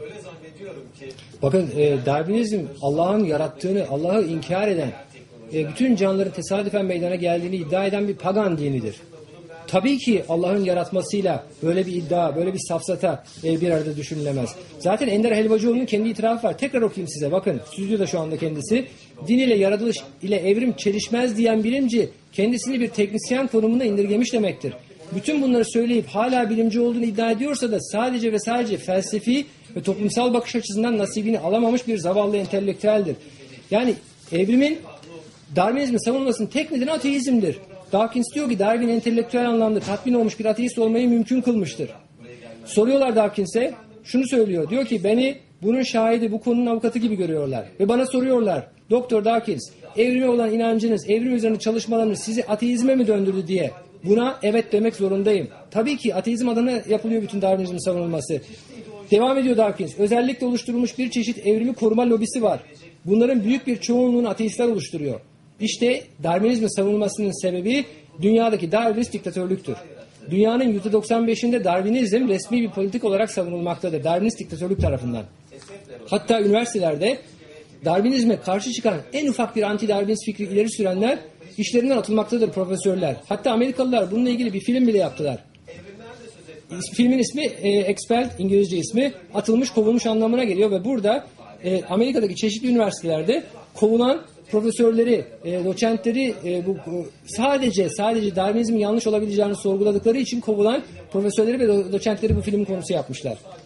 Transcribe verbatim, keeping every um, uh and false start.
Bakın e, Darwinizm Allah'ın yarattığını, Allah'ı inkar eden, e, bütün canlıların tesadüfen meydana geldiğini iddia eden bir pagan dinidir. Tabii ki Allah'ın yaratmasıyla böyle bir iddia, böyle bir safsata e, bir arada düşünülemez. Zaten Ender Helvacıoğlu'nun kendi itirafı var. Tekrar okuyayım size. Bakın stüdyoda şu anda kendisi. Din ile yaratılış ile evrim çelişmez diyen bilimci kendisini bir teknisyen konumuna indirgemiş demektir. Bütün bunları söyleyip hala bilimci olduğunu iddia ediyorsa da sadece ve sadece felsefi ve toplumsal bakış açısından nasibini alamamış bir zavallı entelektüeldir. Yani evrimin Darwinizmin savunmasının tek nedeni ateizmdir. Dawkins diyor ki Darwin entelektüel anlamda tatmin olmuş bir ateist olmayı mümkün kılmıştır. Soruyorlar Dawkins'e, şunu söylüyor. Diyor ki beni bunun şahidi, bu konunun avukatı gibi görüyorlar. Ve bana soruyorlar, Doktor Dawkins, evrime olan inancınız, evrim üzerine çalışmalarınız sizi ateizme mi döndürdü diye. Buna evet demek zorundayım. Tabii ki ateizm adına yapılıyor bütün Darwinizmin savunulması. Devam ediyor Dawkins. Özellikle oluşturulmuş bir çeşit evrimi koruma lobisi var. Bunların büyük bir çoğunluğunu ateistler oluşturuyor. İşte Darwinizmin savunulmasının sebebi dünyadaki Darwinist diktatörlüktür. Dünyanın yüzde doksan beşinde Darwinizm resmi bir politik olarak savunulmaktadır. Darwinist diktatörlük tarafından. Hatta üniversitelerde Darwinizme karşı çıkan en ufak bir anti-Darwinist fikri ileri sürenler işlerinden atılmaktadır profesörler. Hatta Amerikalılar bununla ilgili bir film bile yaptılar. Filmin ismi e, Expelled, İngilizce ismi atılmış, kovulmuş anlamına geliyor ve burada e, Amerika'daki çeşitli üniversitelerde kovulan profesörleri, e, doçentleri e, bu sadece sadece Darwinizmin yanlış olabileceğini sorguladıkları için kovulan profesörleri ve do doçentleri bu filmin konusu yapmışlar.